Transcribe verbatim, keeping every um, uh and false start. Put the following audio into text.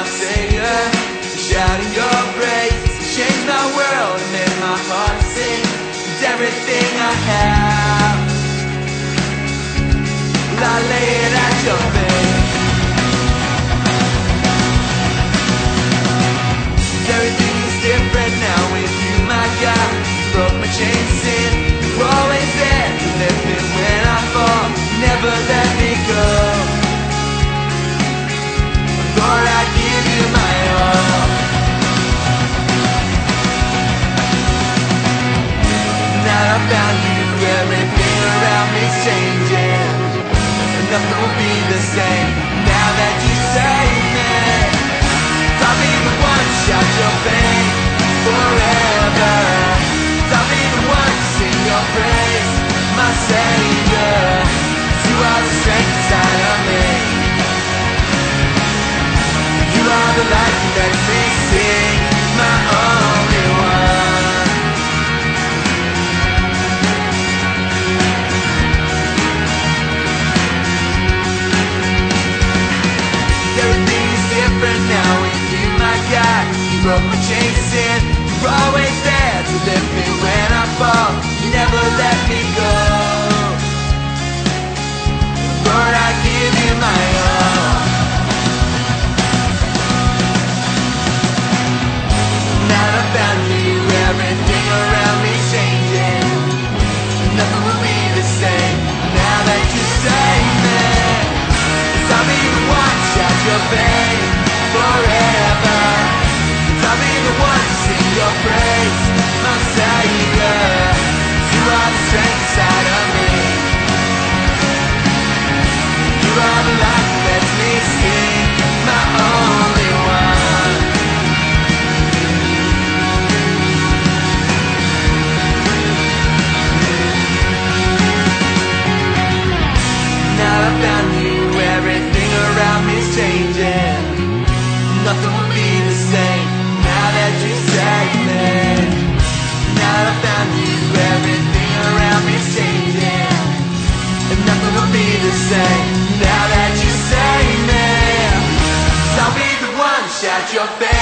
savior, shouting your praise. Changed my world and made my heart sing. With everything I have, well, I lay it at your feet. Everything is different now with you, my God. You broke my chains in. You're always there to lift me when I fall. Never let me go. Lord, I give you my all. Now I found you, everything around me's changing, and nothing will be the same now that you save me. I'll be the one to shout your fame forever. I'll be the one to sing your praise, my Savior. You are the strength inside of me. You are the light that lets me sing, my only one. Everything is different now with you, my God. You broke my chains in. You're always there to lift me when I fall. You never let me go. Lord, I give you my all. Now I found you, everything around me's changing. Nothing will be the same now that you save me. 'Cause I'll be the one to shout your fame forever. 'Cause I'll be the one to sing your praise, my Savior. You are the strength inside of me. You are the light that lets me sing, my only one. Now I found you, everything around me's changing. Nothing will be the same now that you save me. Now I found you, everything around me's changing, and nothing will be the same now that you save me. 'Cause I'll be the one to shout your fame